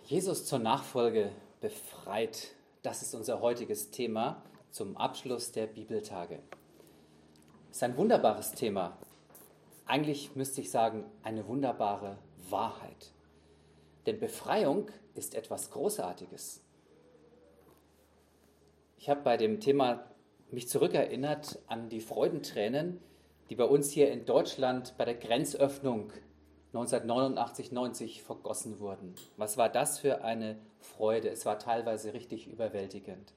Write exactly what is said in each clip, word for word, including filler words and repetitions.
Jesus zur Nachfolge befreit. Das ist unser heutiges Thema zum Abschluss der Bibeltage. Es ist ein wunderbares Thema. Eigentlich müsste ich sagen, eine wunderbare Wahrheit. Denn Befreiung ist etwas Großartiges. Ich habe bei dem Thema mich zurückerinnert an die Freudentränen, die bei uns hier in Deutschland bei der Grenzöffnung neunzehnhundertneunundachtzig neunzig vergossen wurden. Was war das für eine Freude? Es war teilweise richtig überwältigend.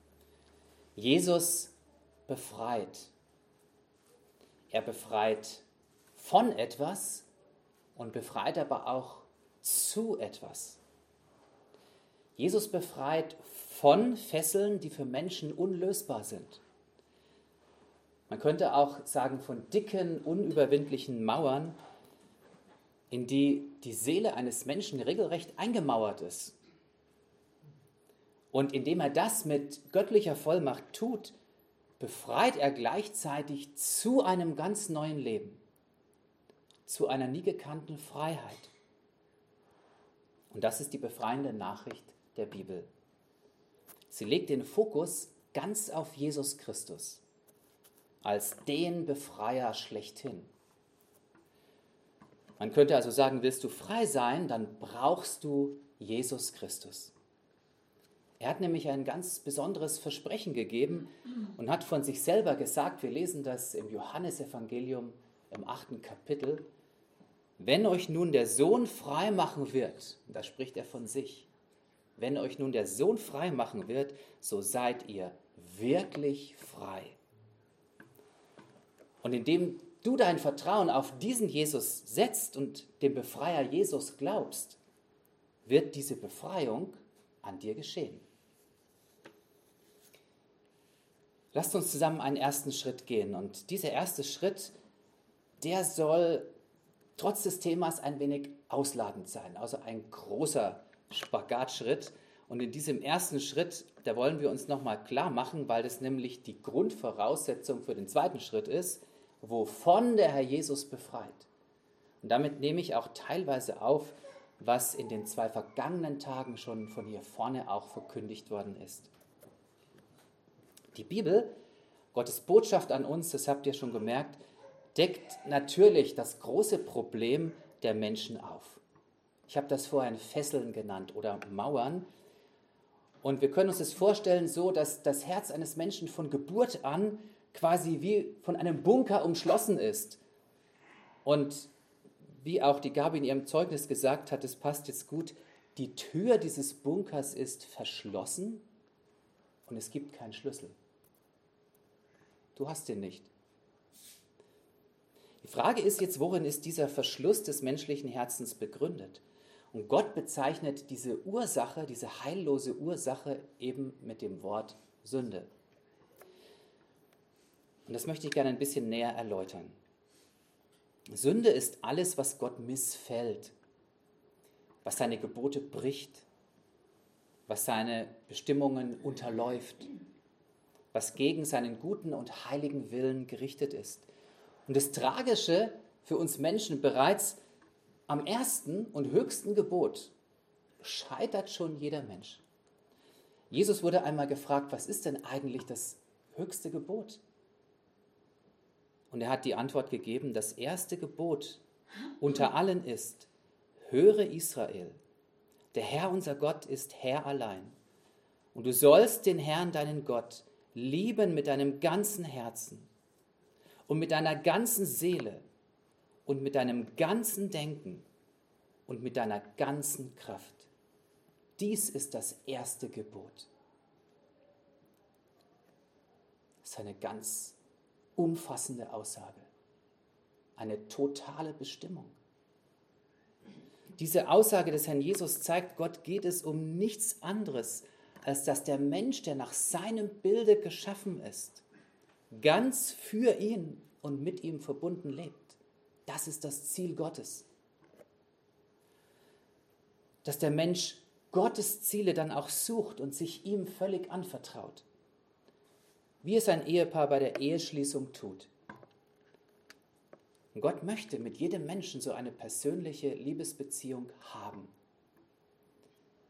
Jesus befreit. Er befreit von etwas und befreit aber auch zu etwas. Jesus befreit von Fesseln, die für Menschen unlösbar sind. Man könnte auch sagen von dicken, unüberwindlichen Mauern, in die die Seele eines Menschen regelrecht eingemauert ist. Und indem er das mit göttlicher Vollmacht tut, befreit er gleichzeitig zu einem ganz neuen Leben, zu einer nie gekannten Freiheit. Und das ist die befreiende Nachricht der Bibel. Sie legt den Fokus ganz auf Jesus Christus, als den Befreier schlechthin. Man könnte also sagen, willst du frei sein, dann brauchst du Jesus Christus. Er hat nämlich ein ganz besonderes Versprechen gegeben und hat von sich selber gesagt, wir lesen das im Johannesevangelium im achten Kapitel, wenn euch nun der Sohn frei machen wird, und da spricht er von sich, wenn euch nun der Sohn frei machen wird, so seid ihr wirklich frei. Und indem du dein Vertrauen auf diesen Jesus setzt und dem Befreier Jesus glaubst, wird diese Befreiung an dir geschehen. Lasst uns zusammen einen ersten Schritt gehen. Und dieser erste Schritt, der soll trotz des Themas ein wenig ausladend sein, also ein großer Spagatschritt. Und in diesem ersten Schritt, da wollen wir uns nochmal klar machen, weil das nämlich die Grundvoraussetzung für den zweiten Schritt ist, wovon der Herr Jesus befreit. Und damit nehme ich auch teilweise auf, was in den zwei vergangenen Tagen schon von hier vorne auch verkündigt worden ist. Die Bibel, Gottes Botschaft an uns, das habt ihr schon gemerkt, deckt natürlich das große Problem der Menschen auf. Ich habe das vorhin Fesseln genannt oder Mauern. Und wir können uns das vorstellen so, dass das Herz eines Menschen von Geburt an quasi wie von einem Bunker umschlossen ist. Und wie auch die Gabi in ihrem Zeugnis gesagt hat, es passt jetzt gut, die Tür dieses Bunkers ist verschlossen und es gibt keinen Schlüssel. Du hast den nicht. Die Frage ist jetzt, worin ist dieser Verschluss des menschlichen Herzens begründet? Und Gott bezeichnet diese Ursache, diese heillose Ursache eben mit dem Wort Sünde. Und das möchte ich gerne ein bisschen näher erläutern. Sünde ist alles, was Gott missfällt, was seine Gebote bricht, was seine Bestimmungen unterläuft, was gegen seinen guten und heiligen Willen gerichtet ist. Und das Tragische für uns Menschen, bereits am ersten und höchsten Gebot scheitert schon jeder Mensch. Jesus wurde einmal gefragt, was ist denn eigentlich das höchste Gebot? Und er hat die Antwort gegeben, das erste Gebot unter allen ist, höre Israel, der Herr unser Gott ist Herr allein. Und du sollst den Herrn, deinen Gott, lieben mit deinem ganzen Herzen und mit deiner ganzen Seele und mit deinem ganzen Denken und mit deiner ganzen Kraft. Dies ist das erste Gebot. Das ist eine ganz umfassende Aussage, eine totale Bestimmung. Diese Aussage des Herrn Jesus zeigt, Gott geht es um nichts anderes, als dass der Mensch, der nach seinem Bilde geschaffen ist, ganz für ihn und mit ihm verbunden lebt. Das ist das Ziel Gottes. Dass der Mensch Gottes Ziele dann auch sucht und sich ihm völlig anvertraut. Wie es ein Ehepaar bei der Eheschließung tut. Und Gott möchte mit jedem Menschen so eine persönliche Liebesbeziehung haben.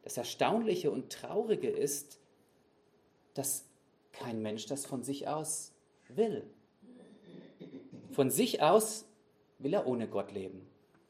Das Erstaunliche und Traurige ist, dass kein Mensch das von sich aus will. Von sich aus will er ohne Gott leben.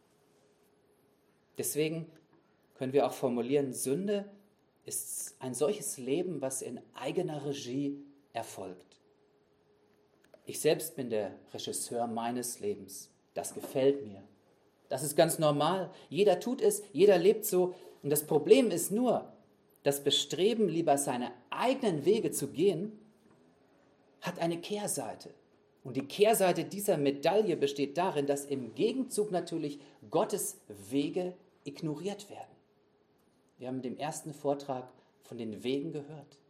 Deswegen können wir auch formulieren, Sünde ist ein solches Leben, was in eigener Regie erfolgt. Ich selbst bin der Regisseur meines Lebens. Das gefällt mir. Das ist ganz normal. Jeder tut es, jeder lebt so. Und das Problem ist nur, das Bestreben, lieber seine eigenen Wege zu gehen, hat eine Kehrseite. Und die Kehrseite dieser Medaille besteht darin, dass im Gegenzug natürlich Gottes Wege ignoriert werden. Wir haben in dem ersten Vortrag von den Wegen gehört.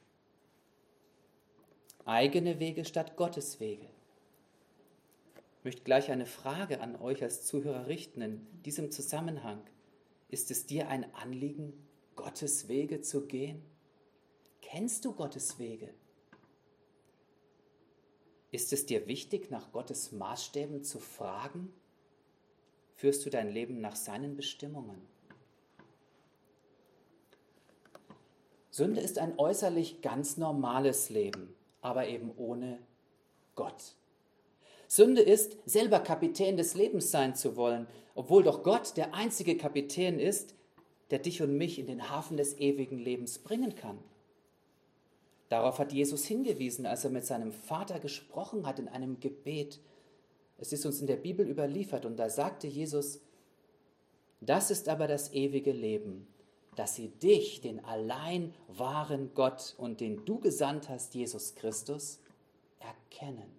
Eigene Wege statt Gottes Wege. Ich möchte gleich eine Frage an euch als Zuhörer richten in diesem Zusammenhang. Ist es dir ein Anliegen, Gottes Wege zu gehen? Kennst du Gottes Wege? Ist es dir wichtig, nach Gottes Maßstäben zu fragen? Führst du dein Leben nach seinen Bestimmungen? Sünde ist ein äußerlich ganz normales Leben, aber eben ohne Gott. Sünde ist, selber Kapitän des Lebens sein zu wollen, obwohl doch Gott der einzige Kapitän ist, der dich und mich in den Hafen des ewigen Lebens bringen kann. Darauf hat Jesus hingewiesen, als er mit seinem Vater gesprochen hat in einem Gebet. Es ist uns in der Bibel überliefert und da sagte Jesus, das ist aber das ewige Leben, dass sie dich, den allein wahren Gott und den du gesandt hast, Jesus Christus, erkennen.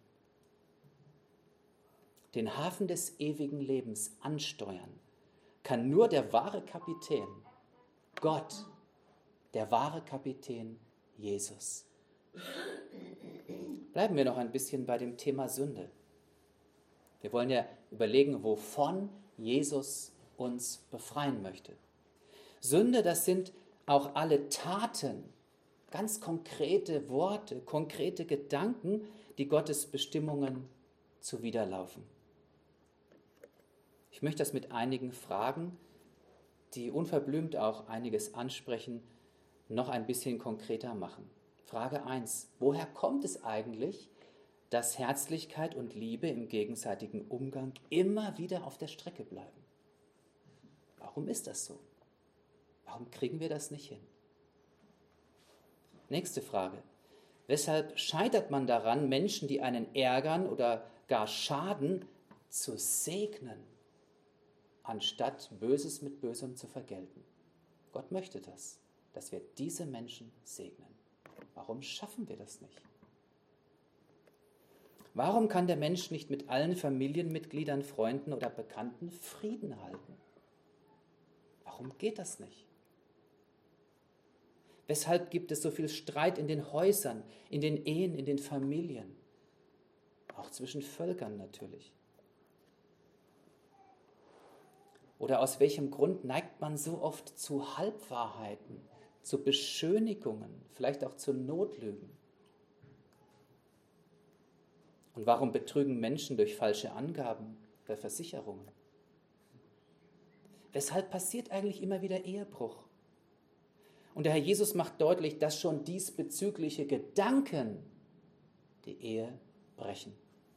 Den Hafen des ewigen Lebens ansteuern kann nur der wahre Kapitän, Gott, der wahre Kapitän, Jesus. Bleiben wir noch ein bisschen bei dem Thema Sünde. Wir wollen ja überlegen, wovon Jesus uns befreien möchte. Sünde, das sind auch alle Taten, ganz konkrete Worte, konkrete Gedanken, die Gottes Bestimmungen zuwiderlaufen. Ich möchte das mit einigen Fragen, die unverblümt auch einiges ansprechen, noch ein bisschen konkreter machen. Frage eins. Woher kommt es eigentlich, dass Herzlichkeit und Liebe im gegenseitigen Umgang immer wieder auf der Strecke bleiben? Warum ist das so? Warum kriegen wir das nicht hin? Nächste Frage. Weshalb scheitert man daran, Menschen, die einen ärgern oder gar schaden, zu segnen, anstatt Böses mit Bösem zu vergelten? Gott möchte das, dass wir diese Menschen segnen. Warum schaffen wir das nicht? Warum kann der Mensch nicht mit allen Familienmitgliedern, Freunden oder Bekannten Frieden halten? Warum geht das nicht? Weshalb gibt es so viel Streit in den Häusern, in den Ehen, in den Familien? Auch zwischen Völkern natürlich. Oder aus welchem Grund neigt man so oft zu Halbwahrheiten, zu Beschönigungen, vielleicht auch zu Notlügen? Und warum betrügen Menschen durch falsche Angaben bei Versicherungen? Weshalb passiert eigentlich immer wieder Ehebruch? Und der Herr Jesus macht deutlich, dass schon diesbezügliche Gedanken die Ehe brechen.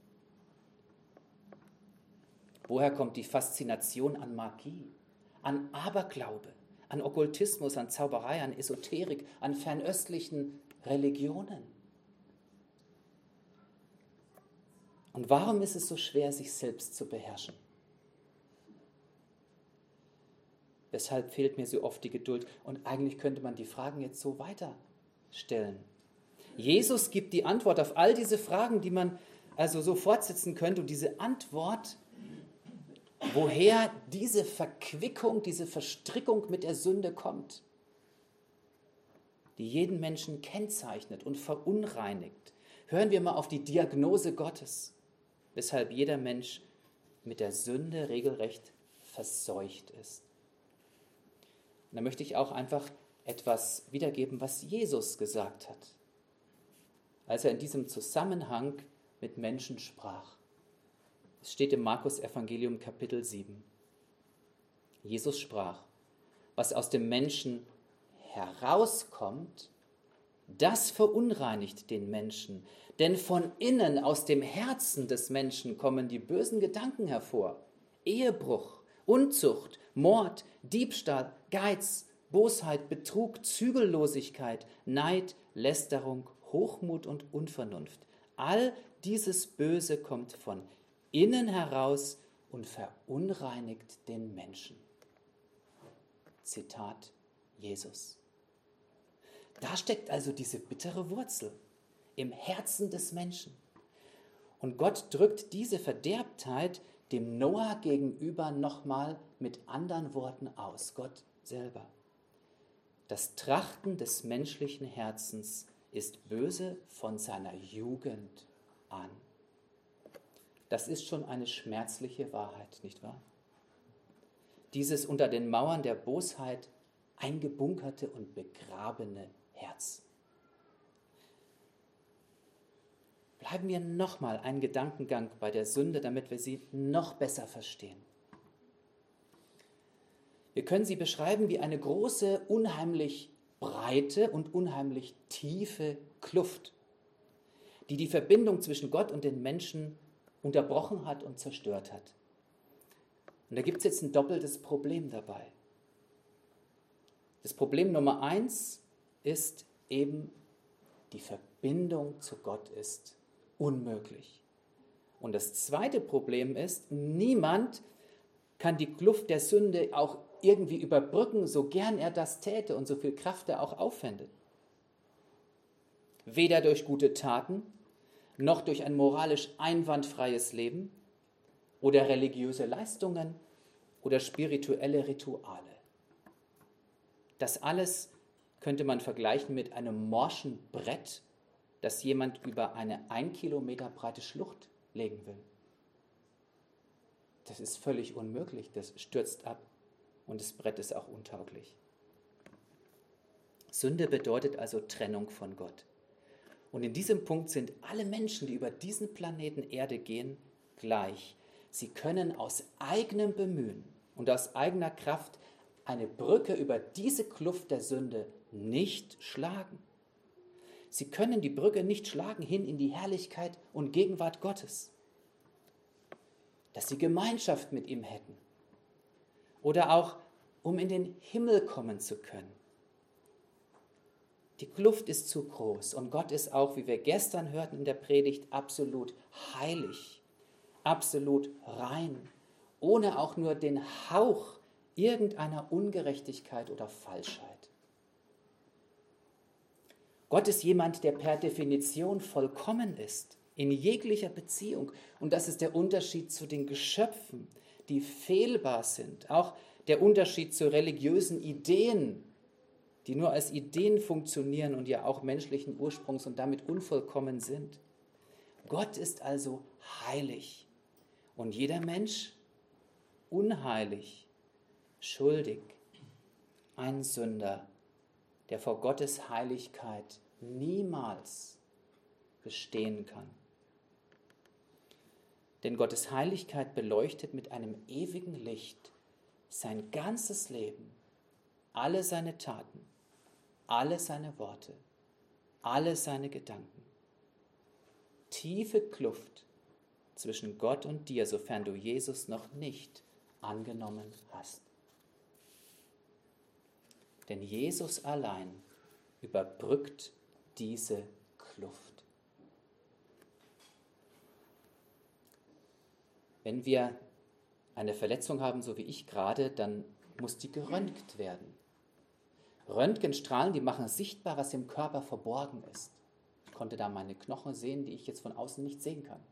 Woher kommt die Faszination an Magie, an Aberglaube, an Okkultismus, an Zauberei, an Esoterik, an fernöstlichen Religionen? Und warum ist es so schwer, sich selbst zu beherrschen? Weshalb fehlt mir so oft die Geduld? Und eigentlich könnte man die Fragen jetzt so weiterstellen. Jesus gibt die Antwort auf all diese Fragen, die man also so fortsetzen könnte. Und diese Antwort, woher diese Verquickung, diese Verstrickung mit der Sünde kommt, die jeden Menschen kennzeichnet und verunreinigt. Hören wir mal auf die Diagnose Gottes, weshalb jeder Mensch mit der Sünde regelrecht verseucht ist. Und da möchte ich auch einfach etwas wiedergeben, was Jesus gesagt hat, als er in diesem Zusammenhang mit Menschen sprach. Es steht im Markus-Evangelium Kapitel sieben. Jesus sprach, was aus dem Menschen herauskommt, das verunreinigt den Menschen. Denn von innen, aus dem Herzen des Menschen, kommen die bösen Gedanken hervor. Ehebruch, Unzucht, Mord, Diebstahl, Geiz, Bosheit, Betrug, Zügellosigkeit, Neid, Lästerung, Hochmut und Unvernunft. All dieses Böse kommt von innen heraus und verunreinigt den Menschen. Zitat Jesus. Da steckt also diese bittere Wurzel im Herzen des Menschen. Und Gott drückt diese Verderbtheit dem Noah gegenüber nochmal mit anderen Worten aus. Gott selber. Das Trachten des menschlichen Herzens ist böse von seiner Jugend an. Das ist schon eine schmerzliche Wahrheit, nicht wahr? Dieses unter den Mauern der Bosheit eingebunkerte und begrabene Herz. Bleiben wir nochmal einen Gedankengang bei der Sünde, damit wir sie noch besser verstehen. Wir können sie beschreiben wie eine große, unheimlich breite und unheimlich tiefe Kluft, die die Verbindung zwischen Gott und den Menschen unterbrochen hat und zerstört hat. Und da gibt es jetzt ein doppeltes Problem dabei. Das Problem Nummer eins ist eben, die Verbindung zu Gott ist unmöglich. Und das zweite Problem ist, niemand kann die Kluft der Sünde auch irgendwie überbrücken, so gern er das täte und so viel Kraft er auch aufwende. Weder durch gute Taten, noch durch ein moralisch einwandfreies Leben oder religiöse Leistungen oder spirituelle Rituale. Das alles könnte man vergleichen mit einem morschen Brett, das jemand über eine ein Kilometer breite Schlucht legen will. Das ist völlig unmöglich, das stürzt ab und das Brett ist auch untauglich. Sünde bedeutet also Trennung von Gott. Und in diesem Punkt sind alle Menschen, die über diesen Planeten Erde gehen, gleich. Sie können aus eigenem Bemühen und aus eigener Kraft eine Brücke über diese Kluft der Sünde nicht schlagen. Sie können die Brücke nicht schlagen hin in die Herrlichkeit und Gegenwart Gottes, dass sie Gemeinschaft mit ihm hätten oder auch, um in den Himmel kommen zu können. Die Kluft ist zu groß und Gott ist auch, wie wir gestern hörten in der Predigt, absolut heilig, absolut rein, ohne auch nur den Hauch irgendeiner Ungerechtigkeit oder Falschheit. Gott ist jemand, der per Definition vollkommen ist, in jeglicher Beziehung. Und das ist der Unterschied zu den Geschöpfen, die fehlbar sind. Auch der Unterschied zu religiösen Ideen, die nur als Ideen funktionieren und ja auch menschlichen Ursprungs und damit unvollkommen sind. Gott ist also heilig und jeder Mensch unheilig, schuldig, ein Sünder, der vor Gottes Heiligkeit niemals bestehen kann. Denn Gottes Heiligkeit beleuchtet mit einem ewigen Licht sein ganzes Leben, alle seine Taten, alle seine Worte, alle seine Gedanken. Tiefe Kluft zwischen Gott und dir, sofern du Jesus noch nicht angenommen hast. Denn Jesus allein überbrückt diese Kluft. Wenn wir eine Verletzung haben, so wie ich gerade, dann muss die geröntgt werden. Röntgenstrahlen, die machen sichtbar, was im Körper verborgen ist. Ich konnte da meine Knochen sehen, die ich jetzt von außen nicht sehen kann.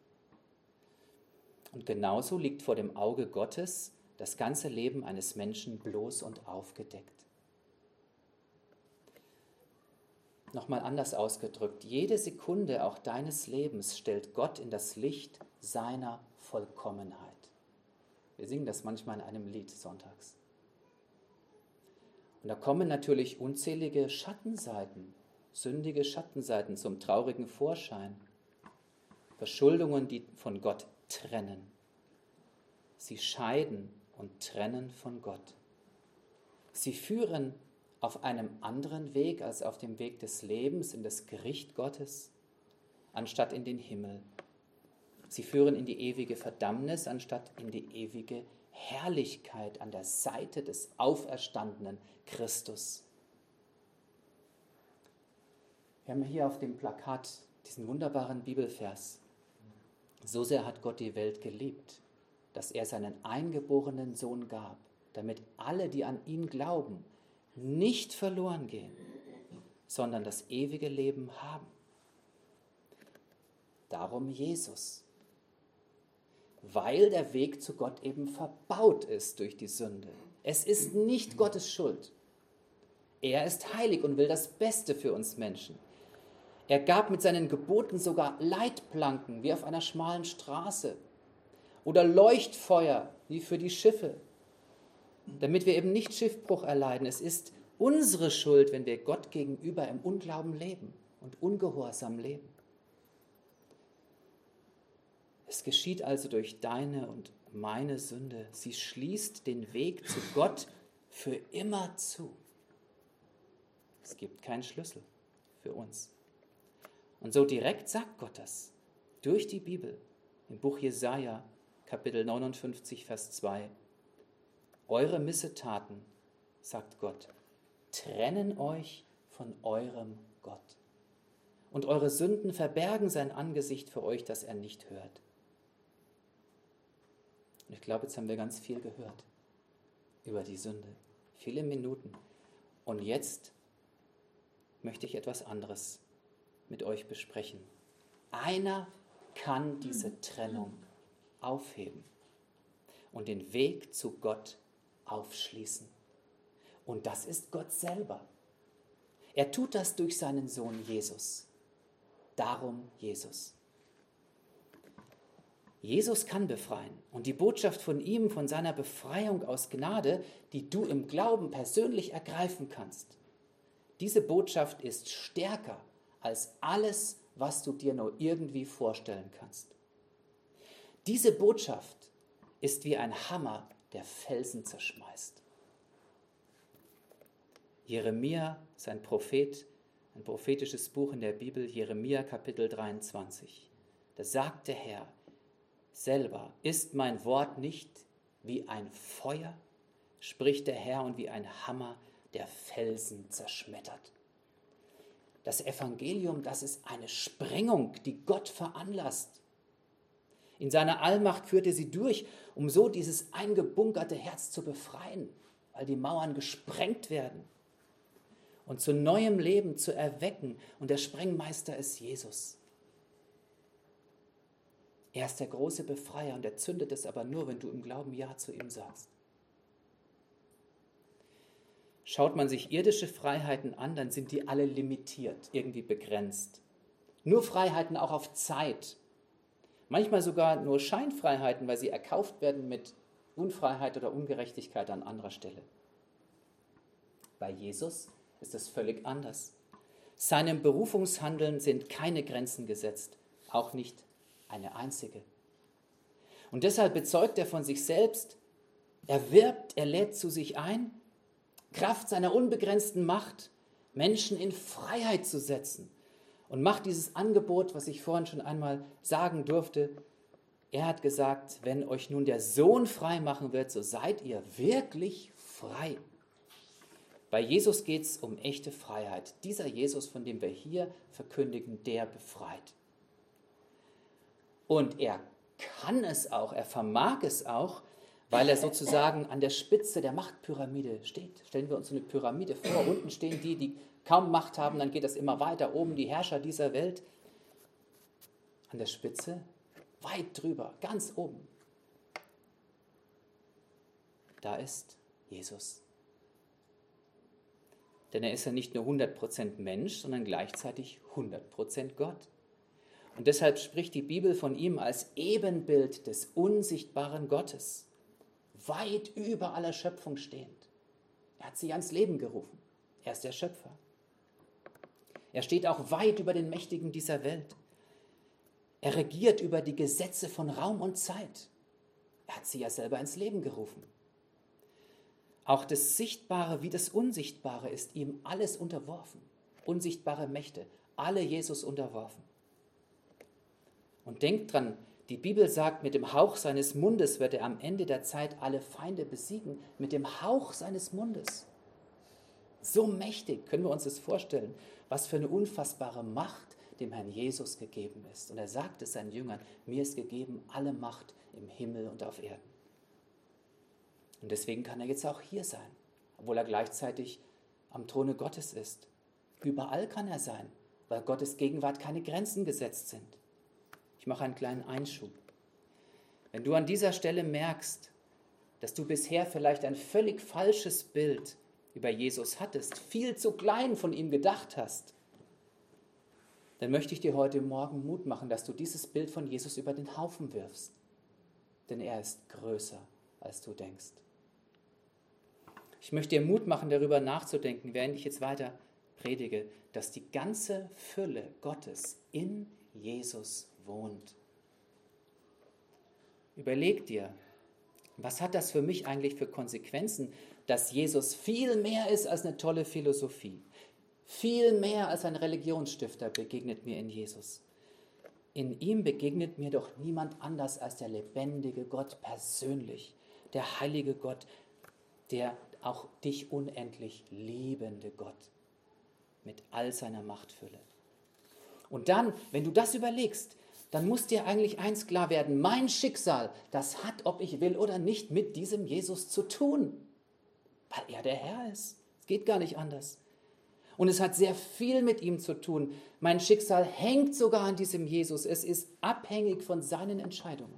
Und genauso liegt vor dem Auge Gottes das ganze Leben eines Menschen bloß und aufgedeckt. Nochmal anders ausgedrückt, jede Sekunde auch deines Lebens stellt Gott in das Licht seiner Vollkommenheit. Wir singen das manchmal in einem Lied sonntags. Und da kommen natürlich unzählige Schattenseiten, sündige Schattenseiten zum traurigen Vorschein. Verschuldungen, die von Gott trennen. Sie scheiden und trennen von Gott. Sie führen auf einem anderen Weg als auf dem Weg des Lebens, in das Gericht Gottes, anstatt in den Himmel. Sie führen in die ewige Verdammnis, anstatt in die ewige Herrlichkeit an der Seite des auferstandenen Christus. Wir haben hier auf dem Plakat diesen wunderbaren Bibelvers. So sehr hat Gott die Welt geliebt, dass er seinen eingeborenen Sohn gab, damit alle, die an ihn glauben, nicht verloren gehen, sondern das ewige Leben haben. Darum Jesus, weil der Weg zu Gott eben verbaut ist durch die Sünde. Es ist nicht Gottes Schuld. Er ist heilig und will das Beste für uns Menschen. Er gab mit seinen Geboten sogar Leitplanken wie auf einer schmalen Straße oder Leuchtfeuer wie für die Schiffe, damit wir eben nicht Schiffbruch erleiden. Es ist unsere Schuld, wenn wir Gott gegenüber im Unglauben leben und ungehorsam leben. Es geschieht also durch deine und meine Sünde. Sie schließt den Weg zu Gott für immer zu. Es gibt keinen Schlüssel für uns. Und so direkt sagt Gott das durch die Bibel im Buch Jesaja, Kapitel neunundfünfzig, Vers zwei. Eure Missetaten, sagt Gott, trennen euch von eurem Gott. Und eure Sünden verbergen sein Angesicht für euch, dass er nicht hört. Und ich glaube, jetzt haben wir ganz viel gehört über die Sünde. Viele Minuten. Und jetzt möchte ich etwas anderes mit euch besprechen. Einer kann diese Trennung aufheben und den Weg zu Gott aufschließen. Und das ist Gott selber. Er tut das durch seinen Sohn Jesus. Darum Jesus. Jesus kann befreien und die Botschaft von ihm, von seiner Befreiung aus Gnade, die du im Glauben persönlich ergreifen kannst, diese Botschaft ist stärker als alles, was du dir nur irgendwie vorstellen kannst. Diese Botschaft ist wie ein Hammer, der Felsen zerschmeißt. Jeremia, sein Prophet, ein prophetisches Buch in der Bibel, Jeremia Kapitel dreiundzwanzig. Da sagt der Herr selber, ist mein Wort nicht wie ein Feuer, spricht der Herr, und wie ein Hammer, der Felsen zerschmettert. Das Evangelium, das ist eine Sprengung, die Gott veranlasst. In seiner Allmacht führt er sie durch, um so dieses eingebunkerte Herz zu befreien, weil die Mauern gesprengt werden und zu neuem Leben zu erwecken. Und der Sprengmeister ist Jesus. Er ist der große Befreier und er zündet es aber nur, wenn du im Glauben Ja zu ihm sagst. Schaut man sich irdische Freiheiten an, dann sind die alle limitiert, irgendwie begrenzt. Nur Freiheiten auch auf Zeit. Manchmal sogar nur Scheinfreiheiten, weil sie erkauft werden mit Unfreiheit oder Ungerechtigkeit an anderer Stelle. Bei Jesus ist es völlig anders. Seinem Berufungshandeln sind keine Grenzen gesetzt, auch nicht eine einzige. Und deshalb bezeugt er von sich selbst, er wirbt, er lädt zu sich ein, Kraft seiner unbegrenzten Macht, Menschen in Freiheit zu setzen, und macht dieses Angebot, was ich vorhin schon einmal sagen durfte. Er hat gesagt, wenn euch nun der Sohn frei machen wird, so seid ihr wirklich frei. Bei Jesus geht es um echte Freiheit. Dieser Jesus, von dem wir hier verkündigen, der befreit. Und er kann es auch, er vermag es auch, weil er sozusagen an der Spitze der Machtpyramide steht. Stellen wir uns so eine Pyramide vor, unten stehen die, die kaum Macht haben, dann geht das immer weiter, oben die Herrscher dieser Welt. An der Spitze, weit drüber, ganz oben, da ist Jesus. Denn er ist ja nicht nur hundert Prozent Mensch, sondern gleichzeitig hundert Prozent Gott. Und deshalb spricht die Bibel von ihm als Ebenbild des unsichtbaren Gottes, weit über aller Schöpfung stehend. Er hat sie ans Leben gerufen. Er ist der Schöpfer. Er steht auch weit über den Mächtigen dieser Welt. Er regiert über die Gesetze von Raum und Zeit. Er hat sie ja selber ins Leben gerufen. Auch das Sichtbare wie das Unsichtbare ist ihm alles unterworfen. Unsichtbare Mächte, alle Jesus unterworfen. Und denkt dran, die Bibel sagt, mit dem Hauch seines Mundes wird er am Ende der Zeit alle Feinde besiegen. Mit dem Hauch seines Mundes. So mächtig können wir uns das vorstellen, was für eine unfassbare Macht dem Herrn Jesus gegeben ist. Und er sagt es seinen Jüngern, mir ist gegeben alle Macht im Himmel und auf Erden. Und deswegen kann er jetzt auch hier sein, obwohl er gleichzeitig am Throne Gottes ist. Überall kann er sein, weil Gottes Gegenwart keine Grenzen gesetzt sind. Ich mache einen kleinen Einschub. Wenn du an dieser Stelle merkst, dass du bisher vielleicht ein völlig falsches Bild über Jesus hattest, viel zu klein von ihm gedacht hast, dann möchte ich dir heute Morgen Mut machen, dass du dieses Bild von Jesus über den Haufen wirfst. Denn er ist größer, als du denkst. Ich möchte dir Mut machen, darüber nachzudenken, während ich jetzt weiter predige, dass die ganze Fülle Gottes in Jesus wohnt. Überleg dir, was hat das für mich eigentlich für Konsequenzen, dass Jesus viel mehr ist als eine tolle Philosophie, viel mehr als ein Religionsstifter begegnet mir in Jesus. In ihm begegnet mir doch niemand anders als der lebendige Gott persönlich, der heilige Gott, der auch dich unendlich liebende Gott mit all seiner Machtfülle. Und dann, wenn du das überlegst, dann muss dir eigentlich eins klar werden, mein Schicksal, das hat, ob ich will oder nicht, mit diesem Jesus zu tun, weil er der Herr ist. Es geht gar nicht anders. Und es hat sehr viel mit ihm zu tun. Mein Schicksal hängt sogar an diesem Jesus. Es ist abhängig von seinen Entscheidungen.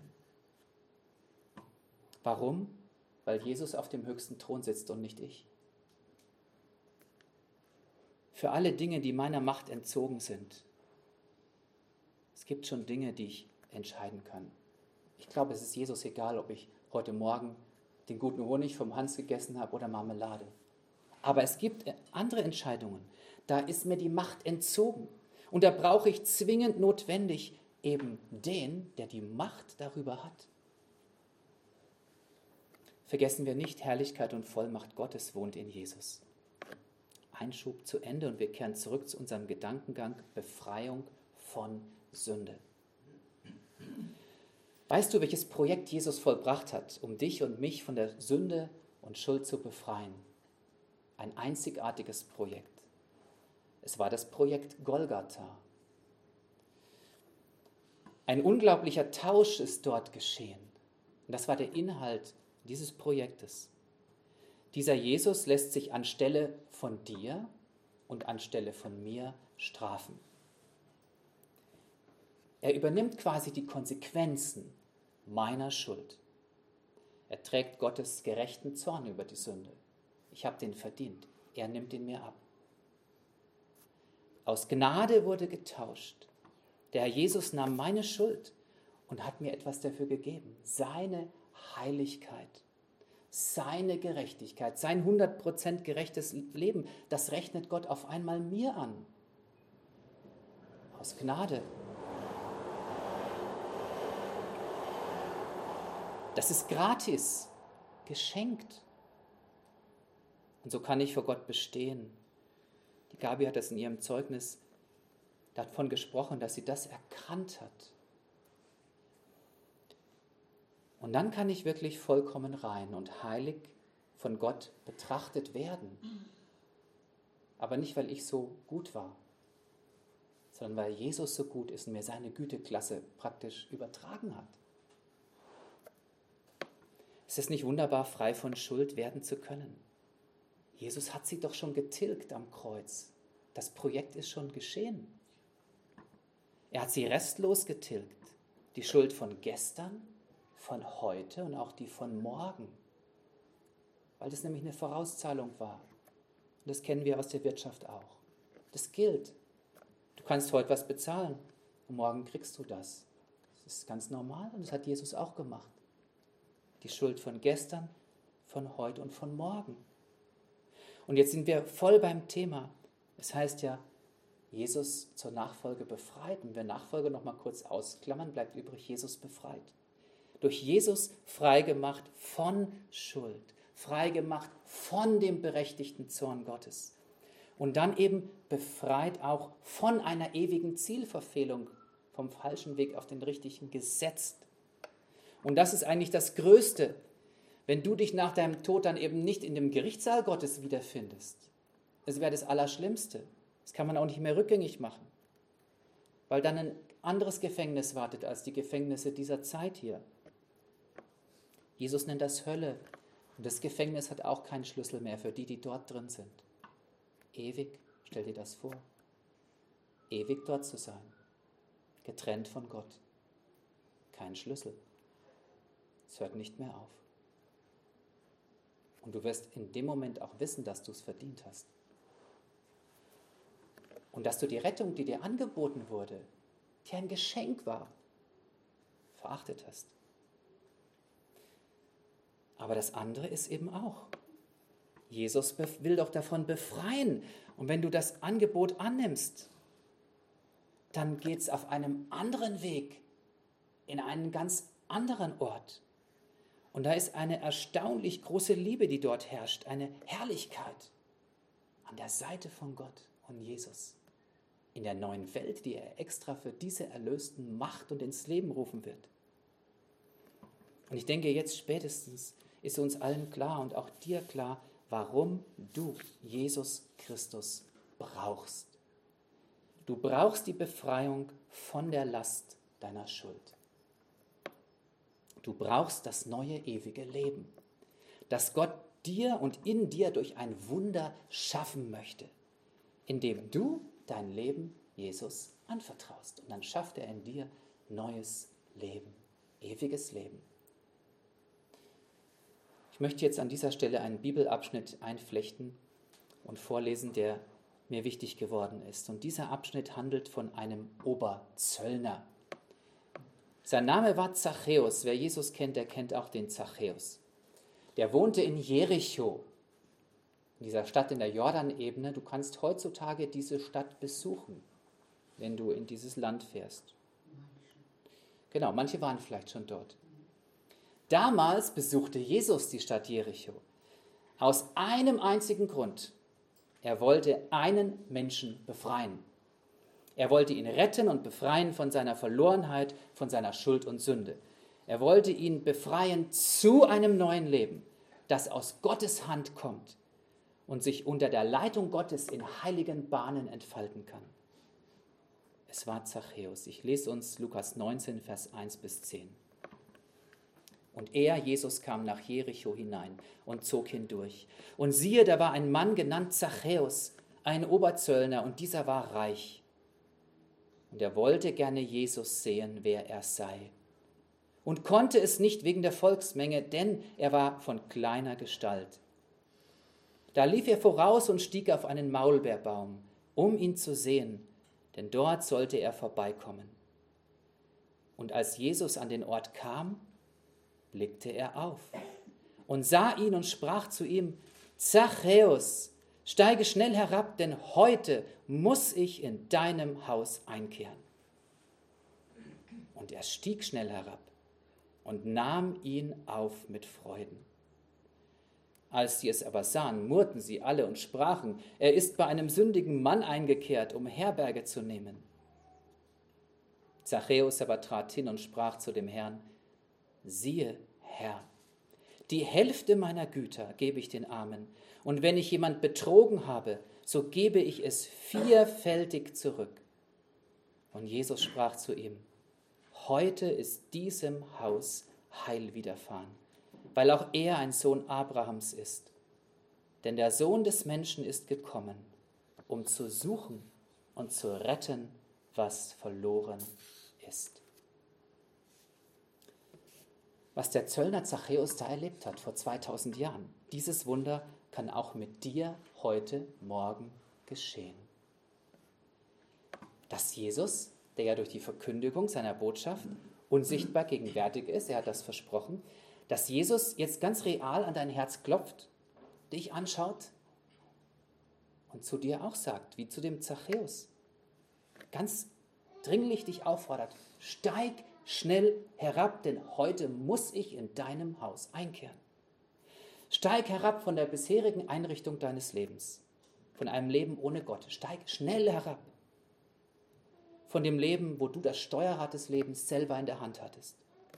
Warum? Weil Jesus auf dem höchsten Thron sitzt und nicht ich. Für alle Dinge, die meiner Macht entzogen sind, es gibt schon Dinge, die ich entscheiden kann. Ich glaube, es ist Jesus egal, ob ich heute Morgen den guten Honig vom Hans gegessen habe oder Marmelade. Aber es gibt andere Entscheidungen. Da ist mir die Macht entzogen. Und da brauche ich zwingend notwendig eben den, der die Macht darüber hat. Vergessen wir nicht, Herrlichkeit und Vollmacht Gottes wohnt in Jesus. Einschub zu Ende und wir kehren zurück zu unserem Gedankengang Befreiung von Sünde. Weißt du, welches Projekt Jesus vollbracht hat, um dich und mich von der Sünde und Schuld zu befreien? Ein einzigartiges Projekt. Es war das Projekt Golgatha. Ein unglaublicher Tausch ist dort geschehen. Und das war der Inhalt dieses Projektes. Dieser Jesus lässt sich anstelle von dir und anstelle von mir strafen. Er übernimmt quasi die Konsequenzen meiner Schuld. Er trägt Gottes gerechten Zorn über die Sünde. Ich habe den verdient. Er nimmt ihn mir ab. Aus Gnade wurde getauscht. Der Herr Jesus nahm meine Schuld und hat mir etwas dafür gegeben. Seine Heiligkeit, seine Gerechtigkeit, sein hundert Prozent gerechtes Leben, das rechnet Gott auf einmal mir an. Aus Gnade. Das ist gratis, geschenkt. Und so kann ich vor Gott bestehen. Die Gabi hat das in ihrem Zeugnis davon gesprochen, dass sie das erkannt hat. Und dann kann ich wirklich vollkommen rein und heilig von Gott betrachtet werden. Aber nicht, weil ich so gut war, sondern weil Jesus so gut ist und mir seine Güteklasse praktisch übertragen hat. Ist es nicht wunderbar, frei von Schuld werden zu können? Jesus hat sie doch schon getilgt am Kreuz. Das Projekt ist schon geschehen. Er hat sie restlos getilgt. Die Schuld von gestern, von heute und auch die von morgen. Weil das nämlich eine Vorauszahlung war. Und das kennen wir aus der Wirtschaft auch. Das gilt. Du kannst heute was bezahlen und morgen kriegst du das. Das ist ganz normal und das hat Jesus auch gemacht. Die Schuld von gestern, von heute und von morgen. Und jetzt sind wir voll beim Thema. Es heißt ja, Jesus zur Nachfolge befreit. Und wenn Nachfolge noch mal kurz ausklammern, bleibt übrig, Jesus befreit. Durch Jesus freigemacht von Schuld, frei gemacht von dem berechtigten Zorn Gottes. Und dann eben befreit auch von einer ewigen Zielverfehlung, vom falschen Weg auf den richtigen gesetzt. Und das ist eigentlich das Größte, wenn du dich nach deinem Tod dann eben nicht in dem Gerichtssaal Gottes wiederfindest. Das wäre das Allerschlimmste. Das kann man auch nicht mehr rückgängig machen, weil dann ein anderes Gefängnis wartet als die Gefängnisse dieser Zeit hier. Jesus nennt das Hölle und das Gefängnis hat auch keinen Schlüssel mehr für die, die dort drin sind. Ewig, stell dir das vor, ewig dort zu sein, getrennt von Gott, kein Schlüssel. Es hört nicht mehr auf. Und du wirst in dem Moment auch wissen, dass du es verdient hast. Und dass du die Rettung, die dir angeboten wurde, die ein Geschenk war, verachtet hast. Aber das andere ist eben auch. Jesus will doch davon befreien. Und wenn du das Angebot annimmst, dann geht es auf einem anderen Weg, in einen ganz anderen Ort. Und da ist eine erstaunlich große Liebe, die dort herrscht, eine Herrlichkeit an der Seite von Gott und Jesus. In der neuen Welt, die er extra für diese Erlösten macht und ins Leben rufen wird. Und ich denke, jetzt spätestens ist uns allen klar und auch dir klar, warum du Jesus Christus brauchst. Du brauchst die Befreiung von der Last deiner Schuld. Du brauchst das neue ewige Leben, das Gott dir und in dir durch ein Wunder schaffen möchte, indem du dein Leben Jesus anvertraust. Und dann schafft er in dir neues Leben, ewiges Leben. Ich möchte jetzt an dieser Stelle einen Bibelabschnitt einflechten und vorlesen, der mir wichtig geworden ist. Und dieser Abschnitt handelt von einem Oberzöllner. Sein Name war Zachäus. Wer Jesus kennt, der kennt auch den Zachäus. Der wohnte in Jericho, in dieser Stadt in der Jordanebene. Du kannst heutzutage diese Stadt besuchen, wenn du in dieses Land fährst. Genau, manche waren vielleicht schon dort. Damals besuchte Jesus die Stadt Jericho. Aus einem einzigen Grund. Er wollte einen Menschen befreien. Er wollte ihn retten und befreien von seiner Verlorenheit, von seiner Schuld und Sünde. Er wollte ihn befreien zu einem neuen Leben, das aus Gottes Hand kommt und sich unter der Leitung Gottes in heiligen Bahnen entfalten kann. Es war Zachäus. Ich lese uns Lukas neunzehn, Vers eins bis zehn. Und er, Jesus, kam nach Jericho hinein und zog hindurch. Und siehe, da war ein Mann genannt Zachäus, ein Oberzöllner, und dieser war reich. Und er wollte gerne Jesus sehen, wer er sei. Und konnte es nicht wegen der Volksmenge, denn er war von kleiner Gestalt. Da lief er voraus und stieg auf einen Maulbeerbaum, um ihn zu sehen, denn dort sollte er vorbeikommen. Und als Jesus an den Ort kam, blickte er auf und sah ihn und sprach zu ihm: Zachäus, steige schnell herab, denn heute muss ich in deinem Haus einkehren. Und er stieg schnell herab und nahm ihn auf mit Freuden. Als sie es aber sahen, murrten sie alle und sprachen: Er ist bei einem sündigen Mann eingekehrt, um Herberge zu nehmen. Zachäus aber trat hin und sprach zu dem Herrn: Siehe, Herr, die Hälfte meiner Güter gebe ich den Armen, und wenn ich jemand betrogen habe, so gebe ich es vierfältig zurück. Und Jesus sprach zu ihm: Heute ist diesem Haus Heil widerfahren, weil auch er ein Sohn Abrahams ist. Denn der Sohn des Menschen ist gekommen, um zu suchen und zu retten, was verloren ist. Was der Zöllner Zachäus da erlebt hat vor zweitausend Jahren, dieses Wunder kann auch mit dir heute Morgen geschehen. Dass Jesus, der ja durch die Verkündigung seiner Botschaft unsichtbar gegenwärtig ist, er hat das versprochen, dass Jesus jetzt ganz real an dein Herz klopft, dich anschaut und zu dir auch sagt, wie zu dem Zachäus, ganz dringlich dich auffordert: Steig schnell herab, denn heute muss ich in deinem Haus einkehren. Steig herab von der bisherigen Einrichtung deines Lebens, von einem Leben ohne Gott. Steig schnell herab von dem Leben, wo du das Steuerrad des Lebens selber in der Hand hattest.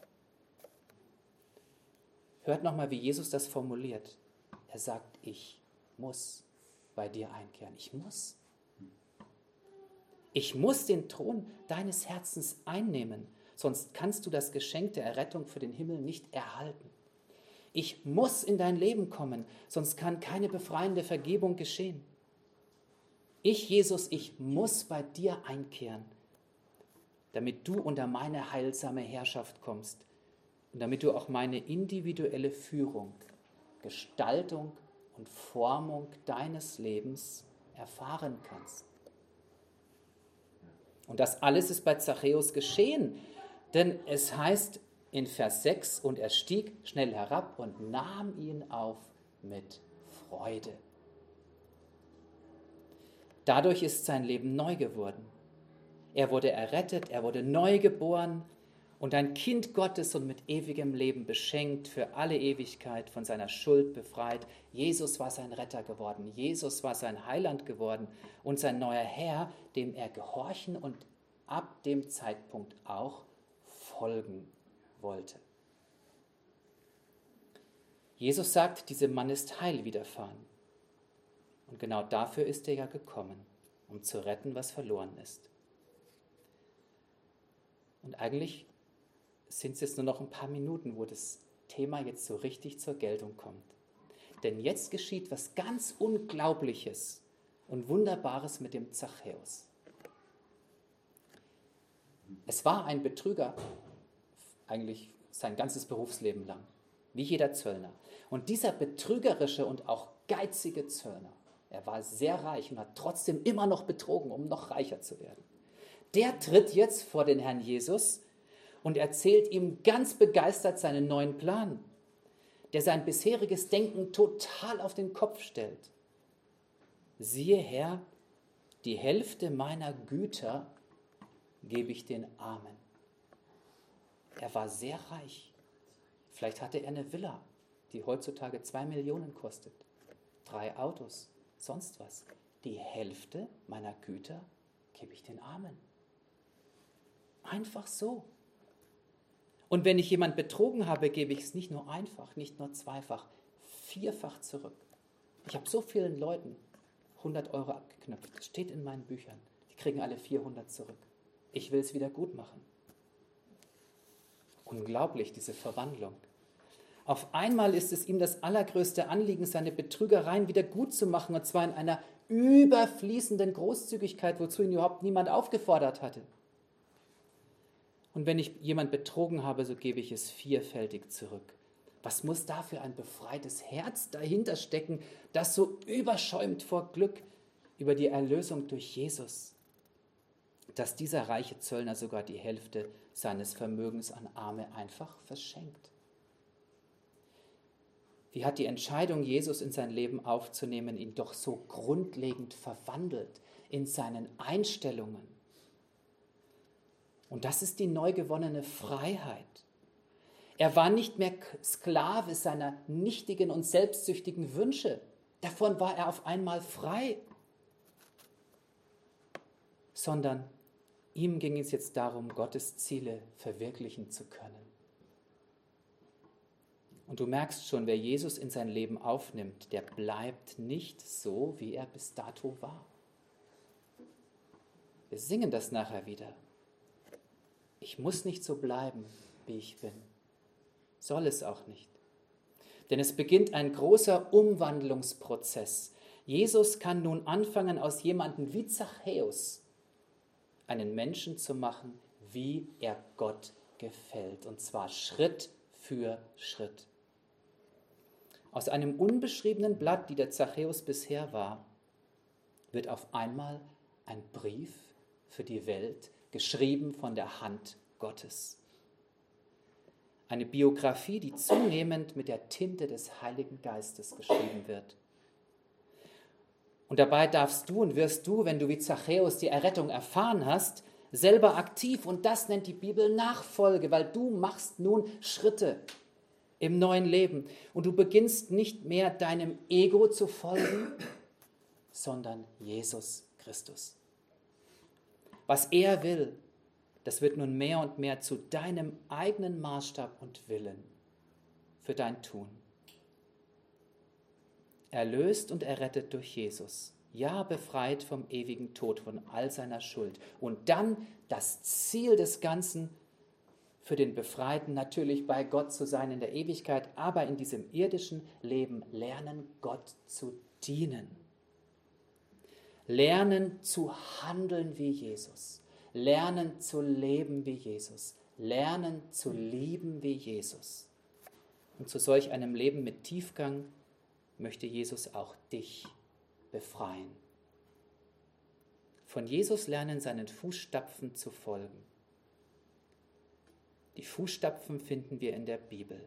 Hört nochmal, wie Jesus das formuliert. Er sagt, ich muss bei dir einkehren. Ich muss. Ich muss den Thron deines Herzens einnehmen, sonst kannst du das Geschenk der Errettung für den Himmel nicht erhalten. Ich muss in dein Leben kommen, sonst kann keine befreiende Vergebung geschehen. Ich, Jesus, ich muss bei dir einkehren, damit du unter meine heilsame Herrschaft kommst und damit du auch meine individuelle Führung, Gestaltung und Formung deines Lebens erfahren kannst. Und das alles ist bei Zachäus geschehen, denn es heißt in Vers sechs, und er stieg schnell herab und nahm ihn auf mit Freude. Dadurch ist sein Leben neu geworden. Er wurde errettet, er wurde neu geboren und ein Kind Gottes und mit ewigem Leben beschenkt, für alle Ewigkeit von seiner Schuld befreit. Jesus war sein Retter geworden, Jesus war sein Heiland geworden und sein neuer Herr, dem er gehorchen und ab dem Zeitpunkt auch folgen wollte. Jesus sagt, diesem Mann ist Heil widerfahren. Und genau dafür ist er ja gekommen, um zu retten, was verloren ist. Und eigentlich sind es jetzt nur noch ein paar Minuten, wo das Thema jetzt so richtig zur Geltung kommt. Denn jetzt geschieht was ganz Unglaubliches und Wunderbares mit dem Zachäus. Es war ein Betrüger, eigentlich sein ganzes Berufsleben lang, wie jeder Zöllner. Und dieser betrügerische und auch geizige Zöllner, er war sehr reich und hat trotzdem immer noch betrogen, um noch reicher zu werden. Der tritt jetzt vor den Herrn Jesus und erzählt ihm ganz begeistert seinen neuen Plan, der sein bisheriges Denken total auf den Kopf stellt. Siehe Herr, die Hälfte meiner Güter gebe ich den Armen. Er war sehr reich. Vielleicht hatte er eine Villa, die heutzutage zwei Millionen kostet. Drei Autos, sonst was. Die Hälfte meiner Güter gebe ich den Armen. Einfach so. Und wenn ich jemand betrogen habe, gebe ich es nicht nur einfach, nicht nur zweifach, vierfach zurück. Ich habe so vielen Leuten hundert Euro abgeknüpft. Das steht in meinen Büchern. Die kriegen alle vierhundert zurück. Ich will es wieder gut machen. Unglaublich, diese Verwandlung. Auf einmal ist es ihm das allergrößte Anliegen, seine Betrügereien wieder gut zu machen, und zwar in einer überfließenden Großzügigkeit, wozu ihn überhaupt niemand aufgefordert hatte. Und wenn ich jemand betrogen habe, so gebe ich es vierfältig zurück. Was muss da für ein befreites Herz dahinter stecken, das so überschäumt vor Glück über die Erlösung durch Jesus, dass dieser reiche Zöllner sogar die Hälfte seines Vermögens an Arme einfach verschenkt. Wie hat die Entscheidung, Jesus in sein Leben aufzunehmen, ihn doch so grundlegend verwandelt in seinen Einstellungen? Und das ist die neu gewonnene Freiheit. Er war nicht mehr Sklave seiner nichtigen und selbstsüchtigen Wünsche. Davon war er auf einmal frei. Sondern ihm ging es jetzt darum, Gottes Ziele verwirklichen zu können. Und du merkst schon, wer Jesus in sein Leben aufnimmt, der bleibt nicht so, wie er bis dato war. Wir singen das nachher wieder. Ich muss nicht so bleiben, wie ich bin. Soll es auch nicht. Denn es beginnt ein großer Umwandlungsprozess. Jesus kann nun anfangen, aus jemandem wie Zachäus einen Menschen zu machen, wie er Gott gefällt. Und zwar Schritt für Schritt. Aus einem unbeschriebenen Blatt, die der Zachäus bisher war, wird auf einmal ein Brief für die Welt, geschrieben von der Hand Gottes. Eine Biografie, die zunehmend mit der Tinte des Heiligen Geistes geschrieben wird. Und dabei darfst du und wirst du, wenn du wie Zachäus die Errettung erfahren hast, selber aktiv, und das nennt die Bibel Nachfolge, weil du machst nun Schritte. im neuen Leben. Und du beginnst nicht mehr deinem Ego zu folgen, sondern Jesus Christus. Was er will, das wird nun mehr und mehr zu deinem eigenen Maßstab und Willen für dein Tun. Erlöst und errettet durch Jesus. Ja, befreit vom ewigen Tod, von all seiner Schuld. Und dann das Ziel des Ganzen für den Befreiten, natürlich bei Gott zu sein in der Ewigkeit, aber in diesem irdischen Leben lernen, Gott zu dienen. Lernen zu handeln wie Jesus. Lernen zu leben wie Jesus. Lernen zu lieben wie Jesus. Und zu solch einem Leben mit Tiefgang möchte Jesus auch dich befreien. Von Jesus lernen, seinen Fußstapfen zu folgen. Die Fußstapfen finden wir in der Bibel.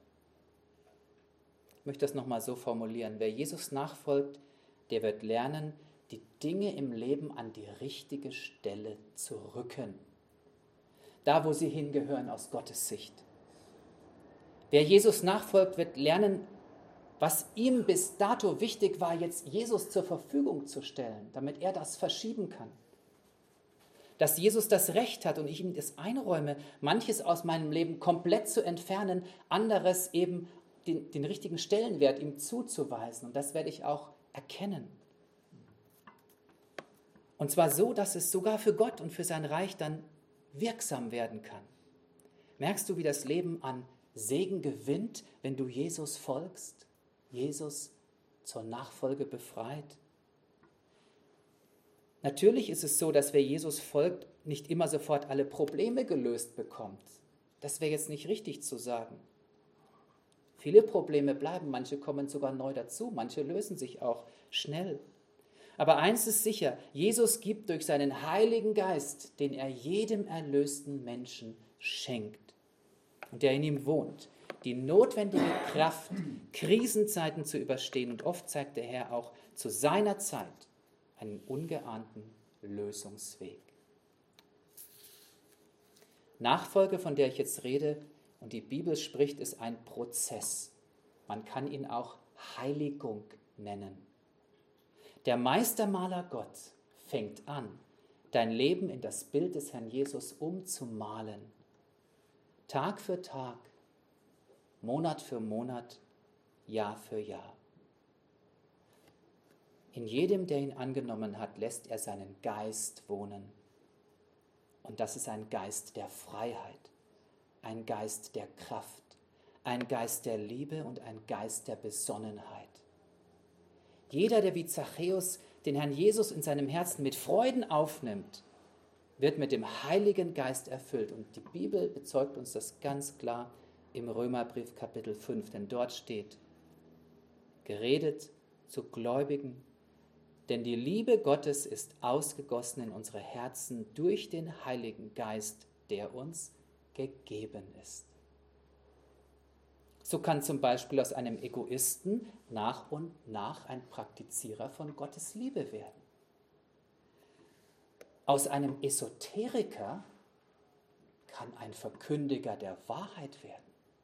Ich möchte das nochmal so formulieren. Wer Jesus nachfolgt, der wird lernen, die Dinge im Leben an die richtige Stelle zu rücken. Da, wo sie hingehören aus Gottes Sicht. Wer Jesus nachfolgt, wird lernen, was ihm bis dato wichtig war, jetzt Jesus zur Verfügung zu stellen, damit er das verschieben kann. Dass Jesus das Recht hat und ich ihm das einräume, manches aus meinem Leben komplett zu entfernen, anderes eben den, den richtigen Stellenwert ihm zuzuweisen. Und das werde ich auch erkennen. Und zwar so, dass es sogar für Gott und für sein Reich dann wirksam werden kann. Merkst du, wie das Leben an Segen gewinnt, wenn du Jesus folgst? Jesus zur Nachfolge befreit? Natürlich ist es so, dass wer Jesus folgt, nicht immer sofort alle Probleme gelöst bekommt. Das wäre jetzt nicht richtig zu sagen. Viele Probleme bleiben, manche kommen sogar neu dazu, manche lösen sich auch schnell. Aber eins ist sicher, Jesus gibt durch seinen Heiligen Geist, den er jedem erlösten Menschen schenkt und der in ihm wohnt, die notwendige Kraft, Krisenzeiten zu überstehen. Und oft zeigt der Herr auch zu seiner Zeit einen ungeahnten Lösungsweg. Nachfolge, von der ich jetzt rede und die Bibel spricht, ist ein Prozess. Man kann ihn auch Heiligung nennen. Der Meistermaler Gott fängt an, dein Leben in das Bild des Herrn Jesus umzumalen. Tag für Tag, Monat für Monat, Jahr für Jahr. In jedem, der ihn angenommen hat, lässt er seinen Geist wohnen. Und das ist ein Geist der Freiheit, ein Geist der Kraft, ein Geist der Liebe und ein Geist der Besonnenheit. Jeder, der wie Zachäus den Herrn Jesus in seinem Herzen mit Freuden aufnimmt, wird mit dem Heiligen Geist erfüllt. Und die Bibel bezeugt uns das ganz klar im Römerbrief Kapitel fünf, denn dort steht, geredet zu Gläubigen, denn die Liebe Gottes ist ausgegossen in unsere Herzen durch den Heiligen Geist, der uns gegeben ist. So kann zum Beispiel aus einem Egoisten nach und nach ein Praktizierer von Gottes Liebe werden. Aus einem Esoteriker kann ein Verkündiger der Wahrheit werden.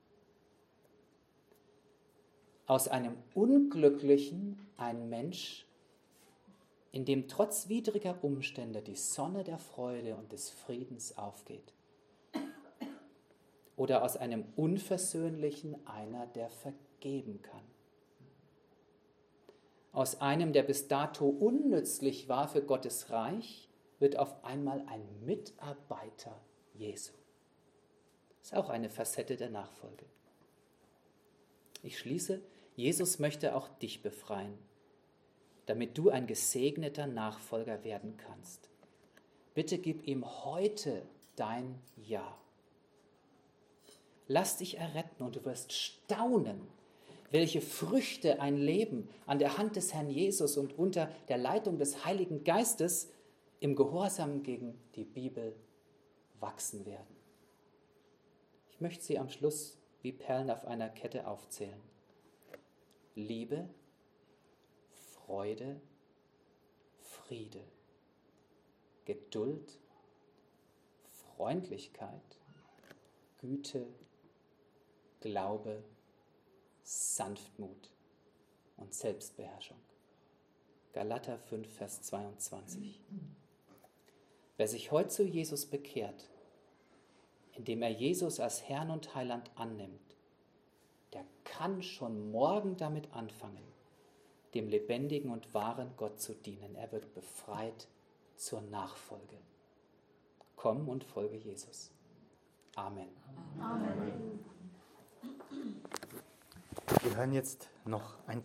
Aus einem Unglücklichen ein Mensch, in dem trotz widriger Umstände die Sonne der Freude und des Friedens aufgeht. Oder aus einem Unversöhnlichen einer, der vergeben kann. Aus einem, der bis dato unnützlich war für Gottes Reich, wird auf einmal ein Mitarbeiter Jesu. Das ist auch eine Facette der Nachfolge. Ich schließe, Jesus möchte auch dich befreien, damit du ein gesegneter Nachfolger werden kannst. Bitte gib ihm heute dein Ja. Lass dich erretten und du wirst staunen, welche Früchte ein Leben an der Hand des Herrn Jesus und unter der Leitung des Heiligen Geistes im Gehorsam gegen die Bibel wachsen werden. Ich möchte sie am Schluss wie Perlen auf einer Kette aufzählen. Liebe, Freude, Friede, Geduld, Freundlichkeit, Güte, Glaube Sanftmut und Selbstbeherrschung. Galater fünf, Vers zweiundzwanzig. Wer sich heute zu Jesus bekehrt, indem er Jesus als Herrn und Heiland annimmt, der kann schon morgen damit anfangen, dem lebendigen und wahren Gott zu dienen. Er wird befreit zur Nachfolge. Komm und folge Jesus. Amen. Amen. Wir hören jetzt noch ein